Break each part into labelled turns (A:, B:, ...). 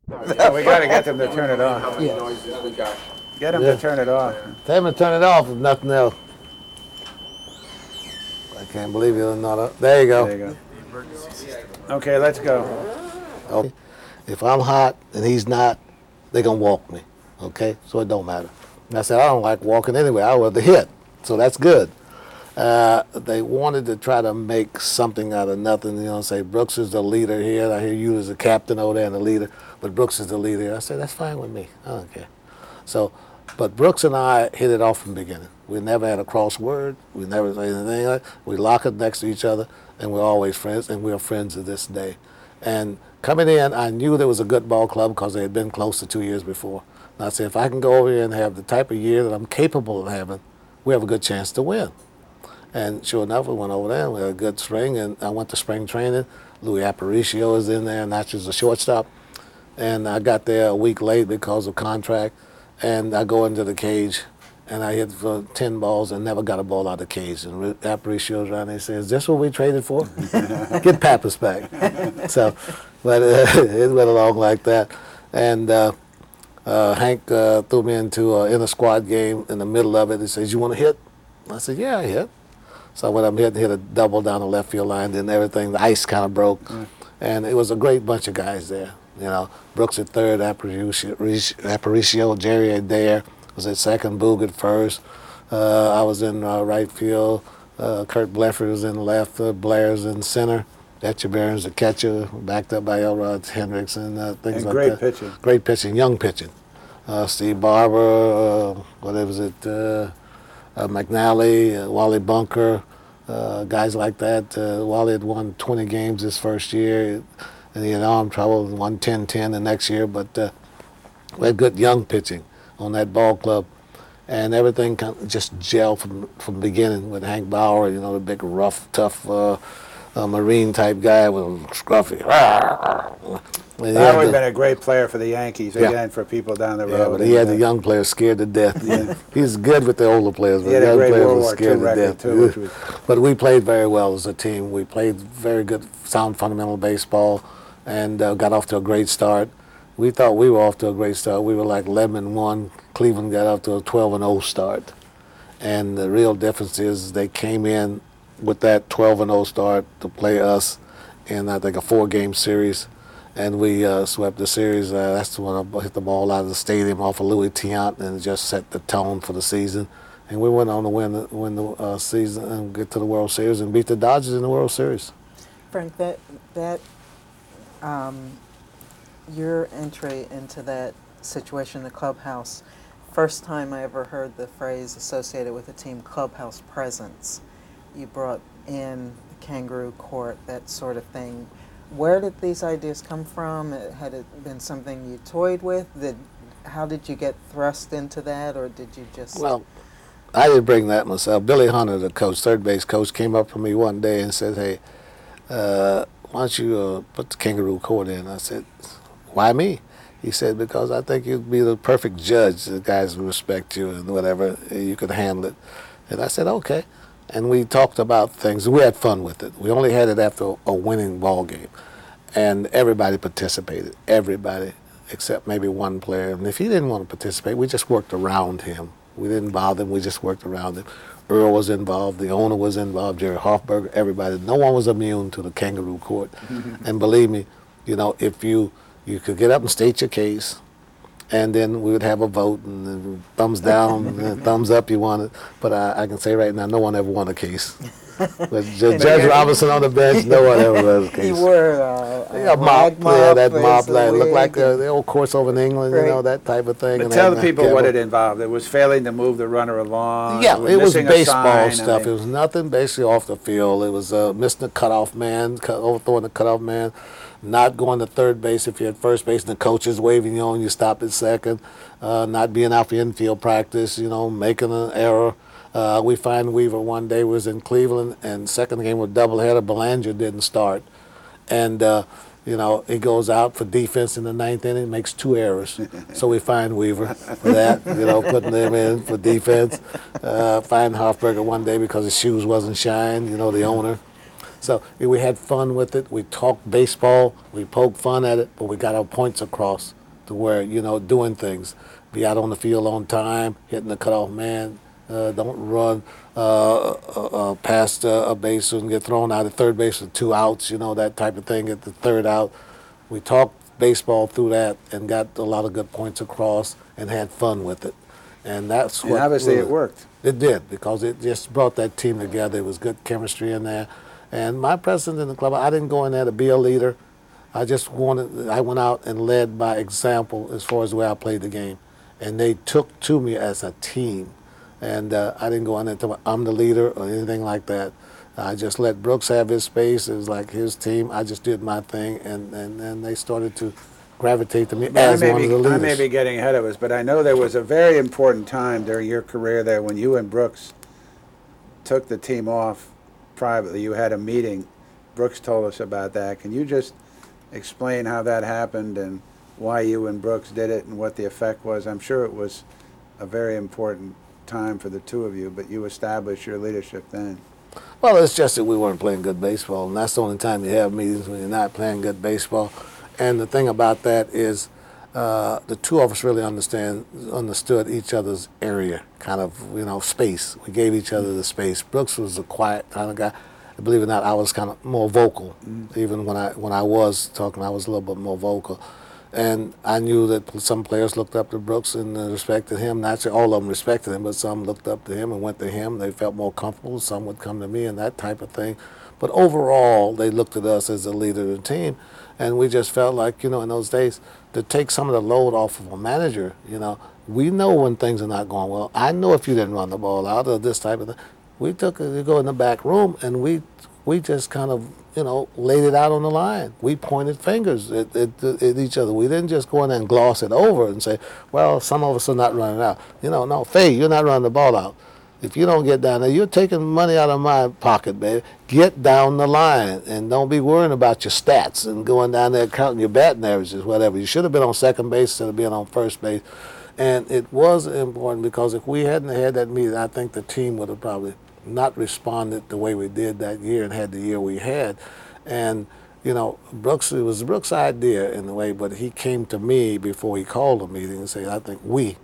A: Yeah, we got to get them to turn it off.
B: Yeah.
A: Get them to turn it off.
C: Tell him to turn it off if nothing else. I can't believe you're not. There you go.
A: There you go. Okay, let's go.
C: Okay. If I'm hot and he's not, they're going to walk me. Okay? So it don't matter. And I said, I don't like walking anyway. I want to hit. So that's good. They wanted to try to make something out of nothing, say Brooks is the leader here. I hear you as the captain over there and the leader, but Brooks is the leader here. I said, that's fine with me. I don't care. So, but Brooks and I hit it off from the beginning. We never had a cross word. We never said anything like that. We lock it next to each other, and we're always friends, and we're friends to this day. And coming in, I knew there was a good ball club because they had been close to 2 years before. And I said, if I can go over here and have the type of year that I'm capable of having, we have a good chance to win. And sure enough, we went over there, and we had a good spring, and I went to spring training. Louis Aparicio was in there, and that's just a shortstop. And I got there a week late because of contract, and I go into the cage, and I hit for 10 balls and never got a ball out of the cage. And Aparicio's around there and says, is this what we traded for? Get Pappas back. So, but it went along like that. And Hank threw me into an inter-squad game in the middle of it. He says, you want to hit? I said, yeah, I hit. So when I'm hit a double down the left field line, then everything, the ice kind of broke. And it was a great bunch of guys there. Brooks at third, Aparicio, Jerry Adair was at second, Boog at first. I was in right field. Kurt Bleffer was in left. Blair's in center. Etchebarren's the catcher, backed up by Elrod Hendricks and things
A: And
C: like
A: great
C: that.
A: pitching.
C: Great pitching, young pitching. Steve Barber, what was it? McNally, Wally Bunker, guys like that. Wally had won 20 games his first year, and he had arm trouble and won 10-10 the next year. But we had good young pitching on that ball club, and everything kind of just gelled from the beginning with Hank Bauer, the big, rough, tough Marine type guy with scruffy.
A: That would have been a great player for the Yankees,
C: Yeah.
A: again, for people down the road.
C: Yeah, but he had the young players scared to death. He's good with the older players, but
A: He had
C: the
A: a
C: young
A: great
C: players
A: World
C: were
A: War II
C: scared to
A: record,
C: death.
A: too, which was...
C: But we played very well as a team. We played very good, sound fundamental baseball, and got off to a great start. We thought we were off to a great start. We were like 11-1. Cleveland got off to a 12-0 start. And the real difference is they came in with that 12-0 start to play us in, I think, a 4-game series. And we swept the series. That's when I hit the ball out of the stadium off of Louis Tiant and just set the tone for the season. And we went on to win the season and get to the World Series and beat the Dodgers in the World Series.
B: Frank, your entry into that situation in the clubhouse, first time I ever heard the phrase associated with the team, clubhouse presence. You brought in the kangaroo court, that sort of thing. Where did these ideas come from? Had it been something you toyed with? How did you get thrust into that, or did you just...
C: Well, I didn't bring that myself. Billy Hunter, the coach, third base coach, came up to me one day and said, hey, why don't you put the kangaroo court in? I said, why me? He said, because I think you'd be the perfect judge. The guys would respect you and whatever. You could handle it. And I said, okay. And we talked about things. We had fun with it. We only had it after a winning ball game. And everybody participated, everybody, except maybe one player. And if he didn't want to participate, we just worked around him. We didn't bother him. We just worked around him. Earl was involved. The owner was involved. Jerry Hoffberger, everybody. No one was immune to the kangaroo court. And believe me, if you could get up and state your case, and then we would have a vote, and then thumbs down, and thumbs up you want it. But I can say right now, no one ever won a case. But Judge Robinson on the bench, no one ever won a case.
B: You were
C: a mop, that mop,
B: like,
C: looked like the old course over in England,
B: right.
C: That type of thing.
A: But
C: and
A: tell
C: that-
A: the people
C: yeah,
A: what
C: well,
A: it involved. It was failing to move the runner along.
C: Yeah, it was
A: missing a
C: baseball
A: sign.
C: stuff. It was nothing basically off the field. It was missing the cutoff man, overthrowing the cutoff man, not going to third base if you're at first base and the coach is waving you on, you stop at second, not being out for infield practice, making an error. We find Weaver one day was in Cleveland, and second game was doubleheader. Belanger didn't start, and he goes out for defense in the ninth inning, makes 2 errors. So we find Weaver for that, putting them in for defense. Find Hoffberger one day because his shoes wasn't shined, the owner. So we had fun with it. We talked baseball. We poked fun at it, but we got our points across to where, doing things. Be out on the field on time, hitting the cutoff man. Don't run past a base and get thrown out at third base with 2 outs, that type of thing at the third out. We talked baseball through that and got a lot of good points across and had fun with it. And that's
A: And
C: what
A: obviously
C: really,
A: it worked.
C: It did, because it just brought that team together. It was good chemistry in there. And my president in the club, I didn't go in there to be a leader. I went out and led by example as far as the way I played the game. And they took to me as a team. And I didn't go in there and tell them I'm the leader or anything like that. I just let Brooks have his space. It was like his team. I just did my thing, and they started to gravitate to me as one of the leaders.
A: I may be getting ahead of us, but I know there was a very important time during your career there when you and Brooks took the team off privately. You had a meeting. Brooks told us about that. Can you just explain how that happened and why you and Brooks did it and what the effect was? I'm sure it was a very important time for the two of you, but you established your leadership then.
C: Well, it's just that we weren't playing good baseball, and that's the only time you have meetings when you're not playing good baseball. And the thing about that is the two of us really understood each other's area, kind of, space. We gave each other the space. Brooks was a quiet kind of guy. Believe it or not, I was kind of more vocal. Even when I was talking, I was a little bit more vocal. And I knew that some players looked up to Brooks and respected him. Not all of them respected him, but some looked up to him and went to him. They felt more comfortable. Some would come to me and that type of thing. But overall, they looked at us as the leader of the team. And we just felt like, in those days, to take some of the load off of a manager, we know when things are not going well. I know if you didn't run the ball out or this type of thing. We took it to go in the back room, and we just kind of, laid it out on the line. We pointed fingers at each other. We didn't just go in there and gloss it over and say, well, some of us are not running out. No, Faye, you're not running the ball out. If you don't get down there, you're taking money out of my pocket, baby. Get down the line, and don't be worrying about your stats and going down there counting your batting averages, whatever. You should have been on second base instead of being on first base. And it was important because if we hadn't had that meeting, I think the team would have probably not responded the way we did that year and had the year we had. And, Brooks, it was Brooks' idea in a way, but he came to me before he called a meeting and said, I think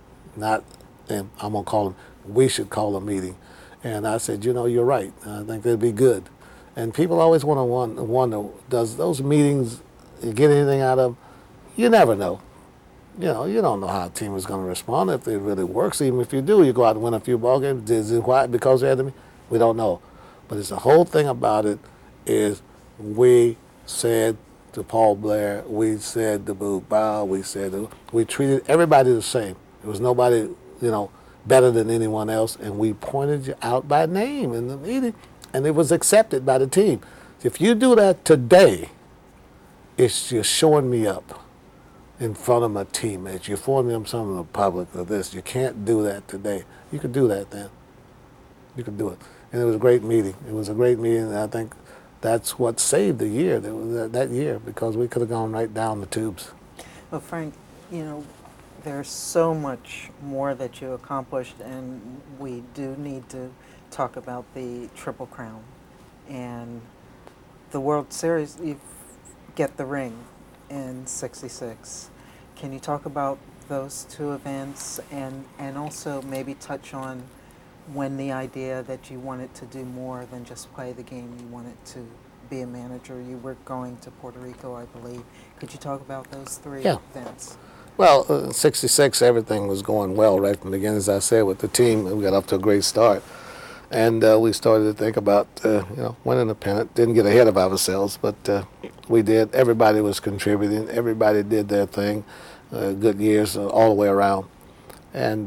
C: and I'm going to call him, we should call a meeting. And I said, you're right. I think it'd be good. And people always wonder, does those meetings, you get anything out of them? You never know. You don't know how a team is going to respond, if it really works. Even if you do, you go out and win a few ball games. Is it why? Because they had to be? We don't know. But it's the whole thing about it is we said to Paul Blair, we said to Boo Bow, we treated everybody the same. There was nobody, better than anyone else, and we pointed you out by name in the meeting, and it was accepted by the team. If you do that today, it's just showing me up in front of my teammates. You're showing me up in front of the public of this. You can't do that today. You could do that then. You could do it. And it was a great meeting. It was a great meeting, and I think that's what saved the year, that year, because we could have gone right down the tubes.
B: Well, Frank, there's so much more that you accomplished, and we do need to talk about the Triple Crown and the World Series. You get the ring in '66. Can you talk about those two events and also maybe touch on when the idea that you wanted to do more than just play the game, you wanted to be a manager? You were going to Puerto Rico, I believe. Could you talk about those three events?
C: Well, '66, everything was going well right from the beginning, as I said, with the team. We got off to a great start. And we started to think about, winning the pennant. Didn't get ahead of ourselves, but we did. Everybody was contributing. Everybody did their thing. Good years all the way around. And,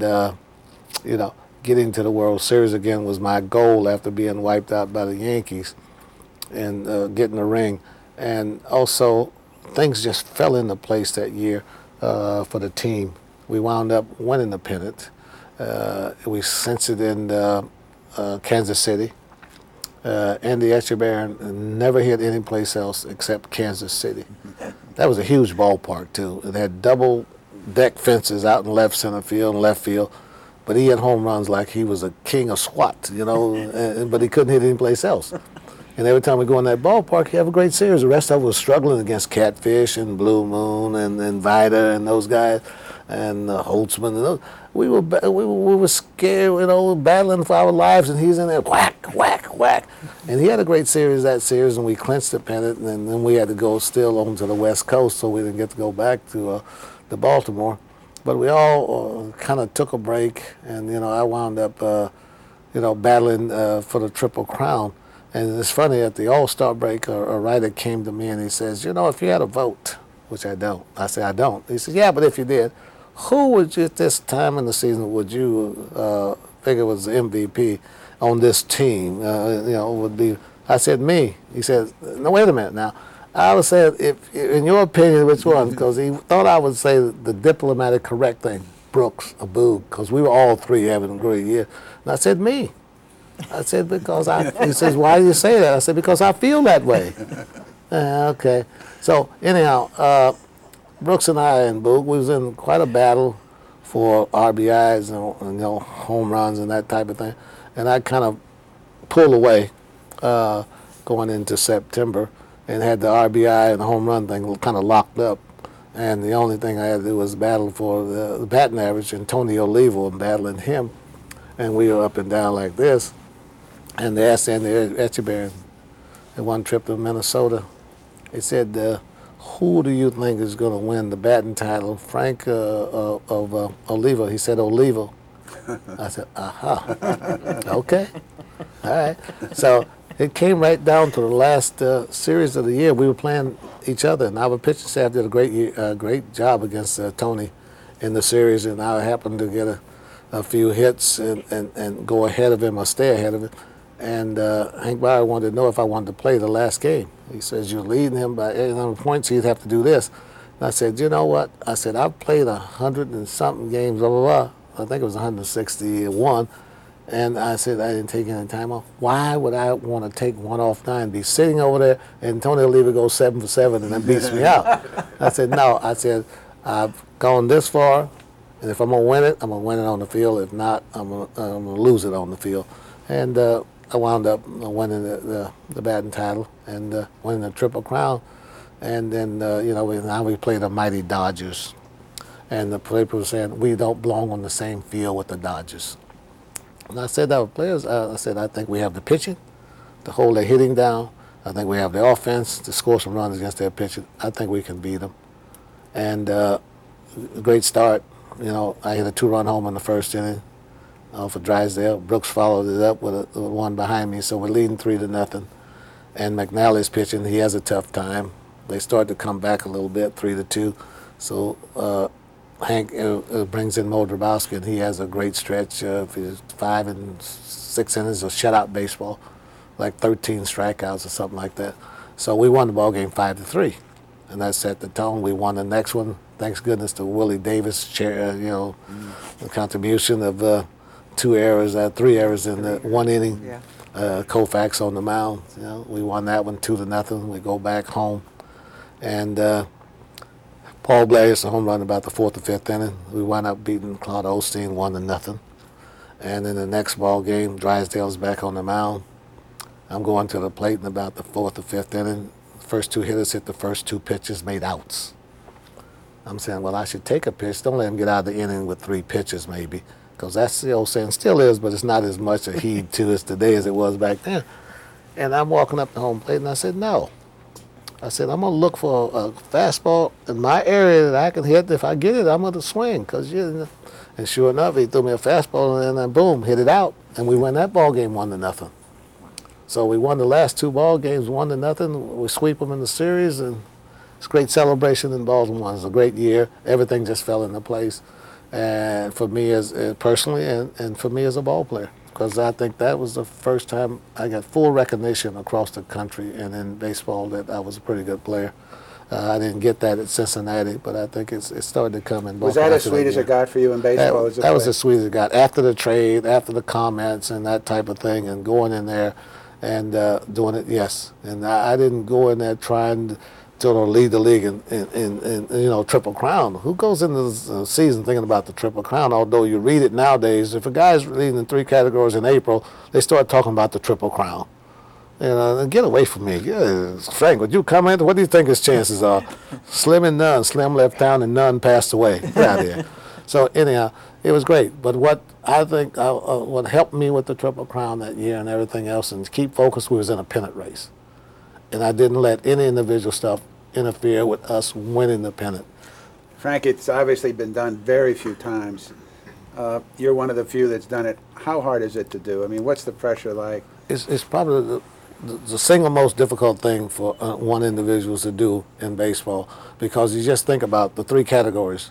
C: getting to the World Series again was my goal after being wiped out by the Yankees and getting the ring. And also, things just fell into place that year for the team. We wound up winning the pennant. We cinched it in Kansas City. Andy Etchebarren never hit any place else except Kansas City. That was a huge ballpark, too. It had double deck fences out in left center field and left field. But he hit home runs like he was a king of SWAT, but he couldn't hit any place else. And every time we go in that ballpark, you have a great series. The rest of us was struggling against Catfish and Blue Moon and Vida and those guys and Holtzman and those. We were scared, battling for our lives, and he's in there whack, whack, whack. And he had a great series that series, and we clinched the pennant, and then we had to go still on to the West Coast, so we didn't get to go back to Baltimore. But we all kind of took a break, and I wound up battling for the Triple Crown. And it's funny, at the All-Star break, a writer came to me and he says, if you had a vote, which I don't. I say, I don't. He says, yeah, but if you did, who would you, at this time in the season, would you figure was the MVP on this team? Would be, I said, me. He said, no, wait a minute now. I would say, if in your opinion, which one? Because he thought I would say the diplomatic correct thing, Brooks or Boog, because we were all three having a great year. And I said, me. I said, because he says, why do you say that? I said, because I feel that way. Okay. So, anyhow, Brooks and I and Boog, we was in quite a battle for RBIs and home runs and that type of thing. And I kind of pulled away going into September and had the RBI and the home run thing kind of locked up. And the only thing I had to do was battle for the batting average, and Tony Olivo, and battling him. And we were up and down like this. And they asked Andy Etchebarren at one trip to Minnesota, they said, who do you think is going to win the batting title? Frank of Olivo. He said, Olivo. I said, aha. Okay. All right. So it came right down to the last series of the year. We were playing each other, and our pitching staff did a great job against Tony in the series, and I happened to get a few hits and go ahead of him or stay ahead of him. And Hank Bauer wanted to know if I wanted to play the last game. He says, you're leading him by 8 number of points, so you'd have to do this. And I said, you know what? I said, I've played 100 and something games, blah, blah, blah. I think it was 161. And I said, I didn't take any time off. Why would I want to take one off 9, be sitting over there, and Tony Oliva goes 7 for 7 and then beats me out? I said, no. I said, I've gone this far, and if I'm going to win it, I'm going to win it on the field. If not, I'm going to lose it on the field. And I wound up winning the batting title and winning the Triple Crown. And then, now we play the mighty Dodgers. And the people were saying, we don't belong on the same field with the Dodgers. And I said to our players, I think we have the pitching to hold their hitting down. I think we have the offense to score some runs against their pitching. I think we can beat them. And a great start. I hit a 2-run home in the first inning for Drysdale. Brooks followed it up with one behind me, so we're leading 3-0. And McNally's pitching. He has a tough time. They start to come back a little bit, 3-2. So Hank brings in Mo Drabowski, and he has a great stretch of 5 and 6 innings of shutout baseball, like 13 strikeouts or something like that. So we won the ball game 5-3, and that set the tone. We won the next one. Thanks goodness to Willie Davis, the contribution of 3 errors in the 1 inning.
B: Yeah.
C: Koufax on the mound. We won that one 2-0. We go back home, and Paul Blair hits a home run about the 4th or 5th inning. We wound up beating Claude Osteen 1-0. And in the next ball game, Drysdale's back on the mound. I'm going to the plate in about the 4th or 5th inning. First 2 hitters hit the first 2 pitches, made outs. I'm saying, well, I should take a pitch. Don't let him get out of the inning with 3 pitches, maybe. Because that's the old saying, still is, but it's not as much a heed to us today as it was back then. And I'm walking up the home plate, and I said, no. I said, I'm going to look for a fastball in my area that I can hit. If I get it, I'm going to swing. And sure enough, he threw me a fastball, and then boom, hit it out. And we won that ball game 1-0. So we won the last 2 ball games 1-0. We sweep them in the series, and it's a great celebration in Baltimore. It was a great year. Everything just fell into place. And for me as personally, and for me as a ball player, because I think that was the first time I got full recognition across the country and in baseball that I was a pretty good player. I didn't get that at Cincinnati, but I think it started to come in Baltimore.
A: Was that as sweet as it got for you in baseball?
C: That was as sweet as it got. After the trade, after the comments and that type of thing, and going in there and doing it, yes. And I didn't go in there trying to lead the league in Triple Crown. Who goes into the season thinking about the Triple Crown? Although you read it nowadays, if a guy's leading in 3 categories in April, they start talking about the Triple Crown. Get away from me. Yeah, Frank, would you come in? What do you think his chances are? Slim and none. Slim left town and none passed away. Get out of here. So anyhow, it was great. But what I think what helped me with the Triple Crown that year and everything else and keep focused, we was in a pennant race. And I didn't let any individual stuff interfere with us winning the pennant.
A: Frank, it's obviously been done very few times. You're one of the few that's done it. How hard is it to do? I mean, what's the pressure like?
C: It's probably the single most difficult thing for one individual to do in baseball, because you just think about the three categories.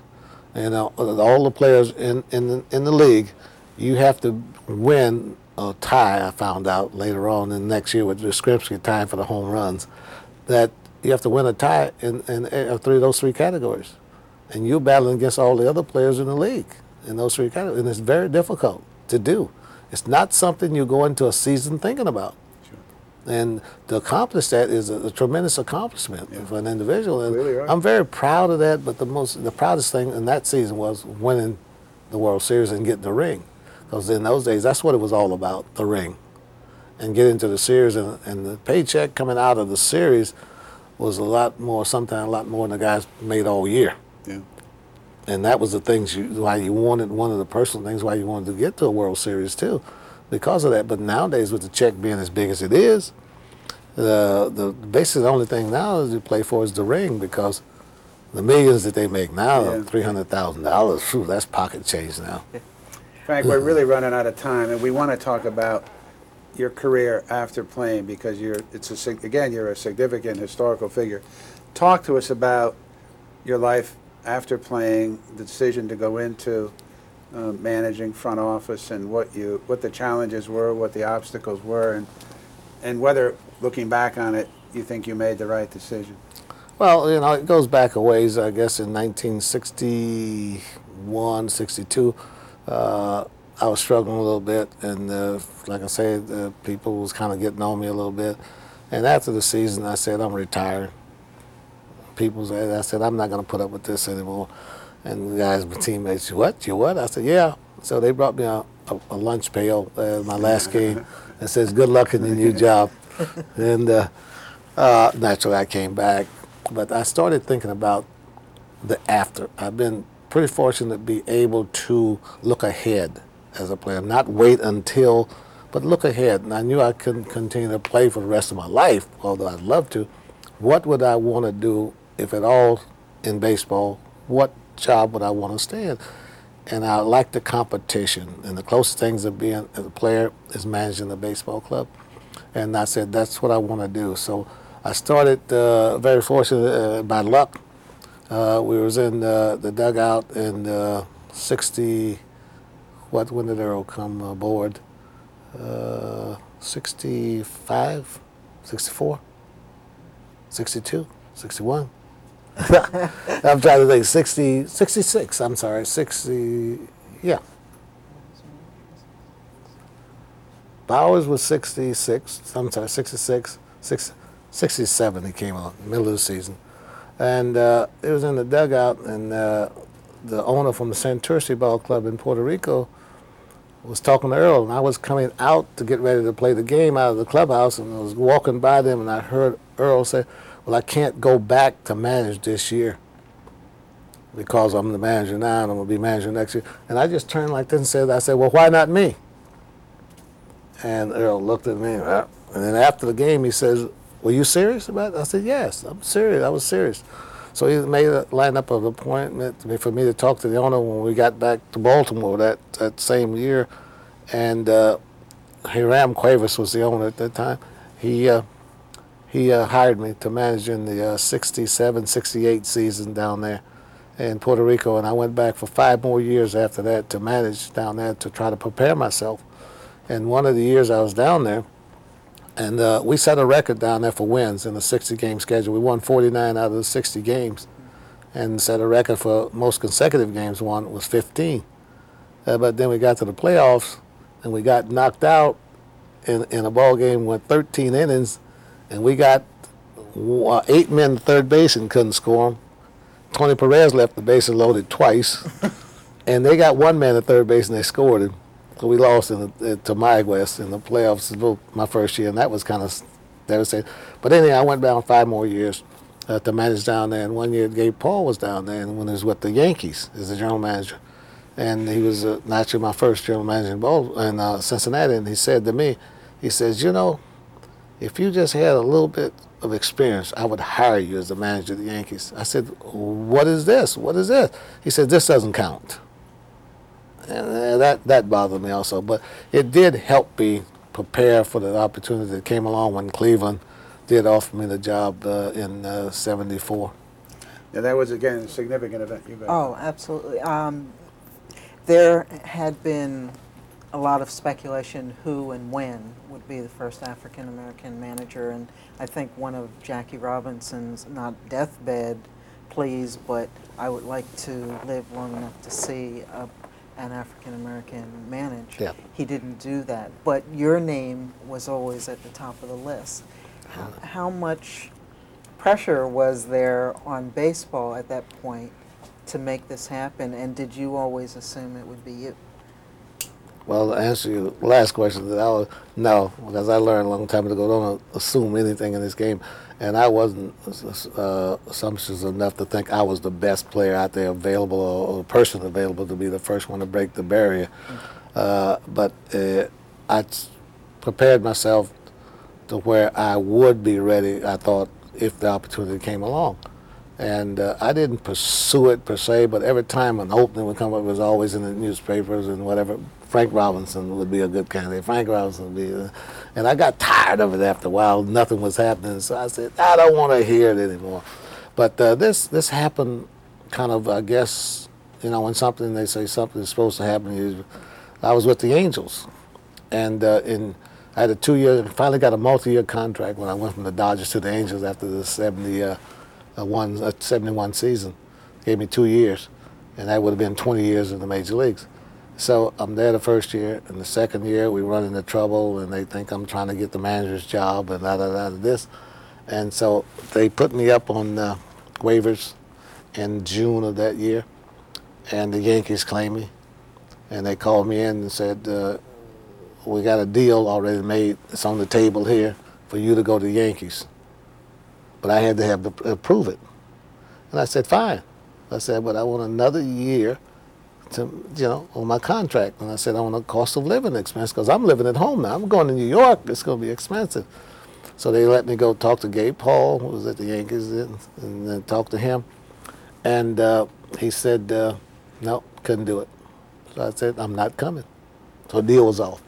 C: All the players in the league, you have to win a tie. I found out later on in the next year with Yastrzemski tying for the home runs, that you have to win a tie in those three categories, and you're battling against all the other players in the league in those three categories, and it's very difficult to do. It's not something you go into a season thinking about. And to accomplish that is a tremendous accomplishment for an individual. And
A: Really right.
C: I'm very proud of that, but the proudest thing in that season was winning the World Series and getting the ring. Because in those days, that's what it was all about, the ring. And getting to the series, and the paycheck coming out of the series was sometimes a lot more than the guys made all year.
A: Yeah.
C: And that was the things why you wanted, one of the personal things why you wanted to get to a World Series too, because of that. But nowadays, with the check being as big as it is, basically the only thing now is you play for is the ring, because the millions that they make now,
A: Yeah.
C: $300,000, that's pocket change now.
A: Frank, we're really running out of time, and we want to talk about your career after playing, because you're a significant historical figure. Talk to us about your life after playing, the decision to go into managing front office, and what the challenges were, what the obstacles were, and whether, looking back on it, you think you made the right decision.
C: Well, it goes back a ways. I guess in 1961, 62, I was struggling a little bit, and like I said, people was kind of getting on me a little bit. And after the season, I said, I'm retiring. I said, I'm not going to put up with this anymore. And the guys, my teammates, what? You what? I said, yeah. So they brought me a lunch pail my last game and says, good luck in your new job. And naturally, I came back. But I started thinking about the after. I've been pretty fortunate to be able to look ahead as a player, not wait until, but look ahead. And I knew I couldn't continue to play for the rest of my life, although I'd love to. What would I want to do, if at all, in baseball? What job would I want to stay in? And I like the competition. And the closest things of being a player is managing a baseball club. And I said, that's what I want to do. So I started, very fortunate, by luck. We was in the dugout in 60, when did Earl come aboard? 65, 64, 62, 61. I'm trying to think, 66, I'm sorry, 60, yeah. Bowers was 66, I'm sorry, 66, 67 he came out, middle of the season. And it was in the dugout, and the owner from the Santurce Ball Club in Puerto Rico was talking to Earl, and I was coming out to get ready to play the game out of the clubhouse, and I was walking by them, and I heard Earl say, well, I can't go back to manage this year because I'm the manager now, and I'm going to be manager next year. And I just turned like this and said, well, why not me? And Earl looked at me, and then after the game, he says, were you serious about it? I said, yes, I'm serious. I was serious. So he made a lineup of appointment for me to talk to the owner when we got back to Baltimore that same year. And Hiram Cuevas was the owner at that time. He hired me to manage in the 67, 68 season down there in Puerto Rico. And I went back for 5 more years after that to manage down there to try to prepare myself. And one of the years I was down there, and we set a record down there for wins in the 60-game schedule. We won 49 out of the 60 games, and set a record for most consecutive games won was 15. But then we got to the playoffs, and we got knocked out in a ball game, went 13 innings, and we got 8 men to third base and couldn't score them. Tony Perez left the bases loaded twice, and they got 1 man at third base and they scored him. So we lost to Mayaguez in the playoffs my first year, and that was kind of devastated. But anyway, I went down 5 more years to manage down there. And one year, Gabe Paul was down there, and when he was with the Yankees as the general manager. And he was naturally my first general manager in Cincinnati. And he said to me, he says, you know, if you just had a little bit of experience, I would hire you as the manager of the Yankees. I said, what is this? What is this? He said, this doesn't count. And that bothered me also. But it did help me prepare for the opportunity that came along when Cleveland did offer me the job in '74.
A: Now, that was, again, a significant event. You bet.
B: Oh, absolutely. There had been a lot of speculation who and when would be the first African American manager, and I think one of Jackie Robinson's, not deathbed pleas, but I would like to live long enough to see an African American manage.
C: Yeah.
B: He didn't do that, but your name was always at the top of the list. How much pressure was there on baseball at that point to make this happen, and did you always assume it would be you?
C: Well, to answer your last question, no, because I learned a long time ago, don't assume anything in this game. And I wasn't assumptions enough to think I was the best player out there available or person available to be the first one to break the barrier. But I prepared myself to where I would be ready, I thought, if the opportunity came along. And I didn't pursue it per se, but every time an opening would come up, it was always in the newspapers and whatever. Frank Robinson would be a good candidate. Frank Robinson would be, and I got tired of it after a while. Nothing was happening, so I said, I don't want to hear it anymore. But this happened kind of, I guess, you know, when they say something is supposed to happen. I was with the Angels, and I had a 2-year, finally got a multi-year contract when I went from the Dodgers to the Angels after the 71 season. Gave me 2 years, and that would have been 20 years in the major leagues. So I'm there the first year, and the second year we run into trouble, and they think I'm trying to get the manager's job and this. And so they put me up on waivers in June of that year, and the Yankees claimed me. And they called me in and said, we got a deal already made. It's on the table here for you to go to the Yankees. But I had to have to approve it. And I said, fine. I said, but I want another year to, you know, on my contract. And I said, I want a cost of living expense because I'm living at home now. I'm going to New York. It's going to be expensive. So they let me go talk to Gabe Paul, who was at the Yankees, and then talk to him. And he said, no, couldn't do it. So I said, I'm not coming. So the deal was off.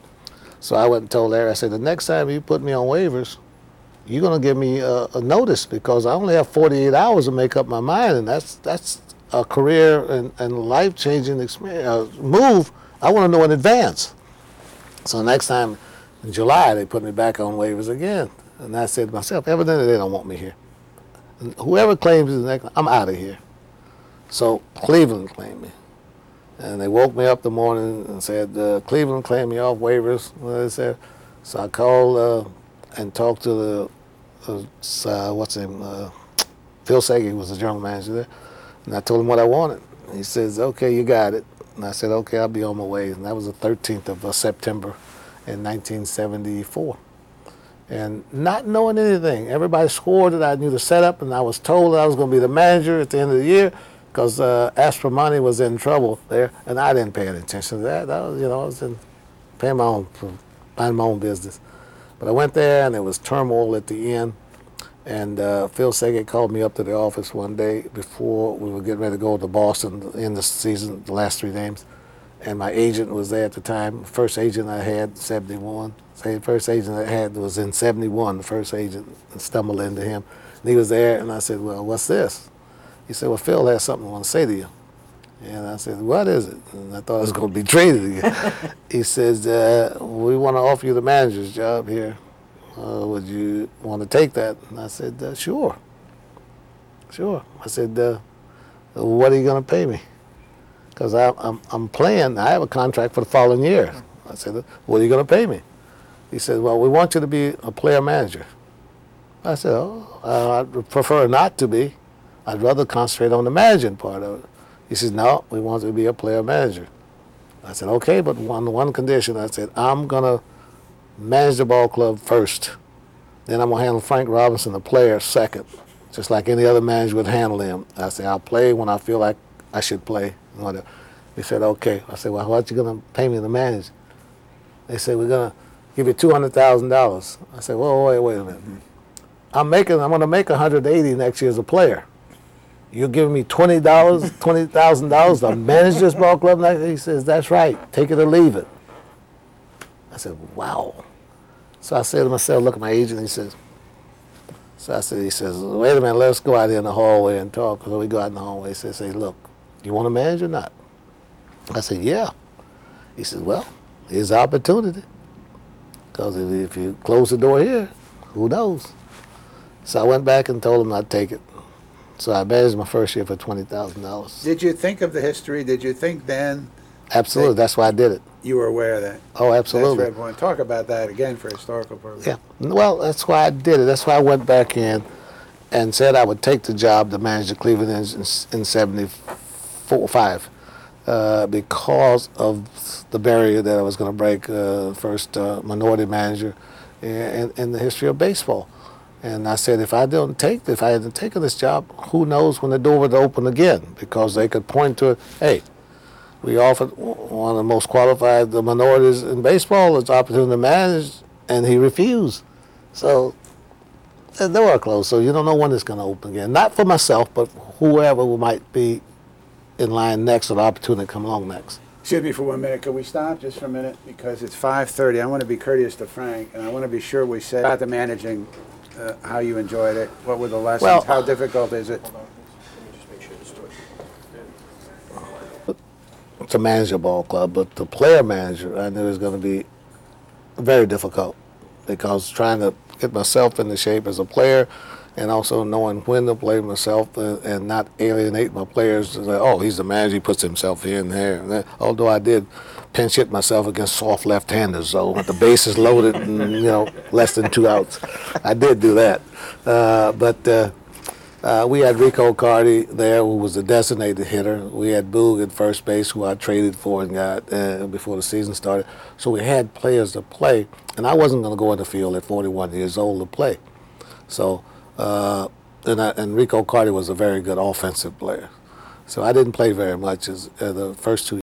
C: So I went and told Larry, I said, the next time you put me on waivers, you're going to give me a notice because I only have 48 hours to make up my mind, and that's a career and life-changing move. I want to know in advance. So next time in July, they put me back on waivers again. And I said to myself, evidently they don't want me here. And whoever claims the next, I'm out of here. So Cleveland claimed me. And they woke me up the morning and said, Cleveland claimed me off waivers. Well, they said, so I called and talked to what's his name, Phil Segi was the general manager there. And I told him what I wanted. He says, okay, you got it. And I said, okay, I'll be on my way. And that was the 13th of September in 1974. And not knowing anything, everybody swore that I knew the setup, and I was told that I was going to be the manager at the end of the year because Aspromonte was in trouble there, and I didn't pay any attention to that. I was paying my own, minding my own business. But I went there, and there was turmoil at the end. And Phil Segi called me up to the office one day before we were getting ready to go to Boston in the season, the last 3 games. And my agent was there at the time. First agent I had, 71. The first agent I had was in 71. The first agent, stumbled into him. And he was there, and I said, well, what's this? He said, well, Phil has something I want to say to you. And I said, what is it? And I thought I was going to be traded again. He says, we want to offer you the manager's job here. Would you want to take that? And I said, sure. Sure. I said, what are you going to pay me? Because I'm playing. I have a contract for the following year. I said, what are you going to pay me? He said, well, we want you to be a player manager. I said, I'd prefer not to be. I'd rather concentrate on the managing part of it. He says, no, we want you to be a player manager. I said, okay, but on one condition. I said, I'm going to manage the ball club first. Then I'm gonna handle Frank Robinson, the player, second, just like any other manager would handle him. I say I'll play when I feel like I should play. Whatever. He said okay. I said, well, what you gonna pay me to manage? They said we're gonna give you $200,000. I said, whoa, wait a minute. I'm gonna make 180 next year as a player. You're giving me $20,000 to manage this ball club next year? He says, that's right. Take it or leave it. I said, wow. So I said to myself, look at my agent. He says, he says, wait a minute, let's go out here in the hallway and talk. So we go out in the hallway. He says, hey, look, you want to manage or not? I said, yeah. He says, well, here's the opportunity. Because if you close the door here, who knows? So I went back and told him I'd take it. So I managed my first year for $20,000.
A: Did you think of the history? Did you think then
C: Absolutely. That's why I did it.
A: you were aware of that?
C: Oh, absolutely.
A: That's right. We want to talk about that again for historical purposes.
C: Yeah. Well, that's why I did it. That's why I went back in and said I would take the job to manage the Cleveland Indians in 74-5 because of the barrier that I was going to break, first minority manager in the history of baseball. And I said, if I hadn't taken this job, who knows when the door would open again? Because they could point to it, hey, we offered one of the most qualified minorities in baseball this opportunity to manage, and he refused. So the door closed. So you don't know when it's going to open again. Not for myself, but whoever might be in line next or the opportunity to come along next.
A: Excuse me for 1 minute. Could we stop just for a minute? Because it's 5:30. I want to be courteous to Frank, and I want to be sure we said about the managing, how you enjoyed it. What were the lessons?
C: Well,
A: how difficult is it?
C: To manage a ball club, but the player manager, I knew it was going to be very difficult because trying to get myself into shape as a player and also knowing when to play myself and not alienate my players. Like, oh, he's the manager, he puts himself in there. And then, although I did pinch hit myself against soft left-handers, so with the bases loaded and, less than 2 outs. I did do that. We had Rico Cardi there, who was a designated hitter. We had Boog at first base, who I traded for and got before the season started. So we had players to play, and I wasn't going to go in the field at 41 years old to play. So, and Rico Cardi was a very good offensive player. So I didn't play very much as the first 2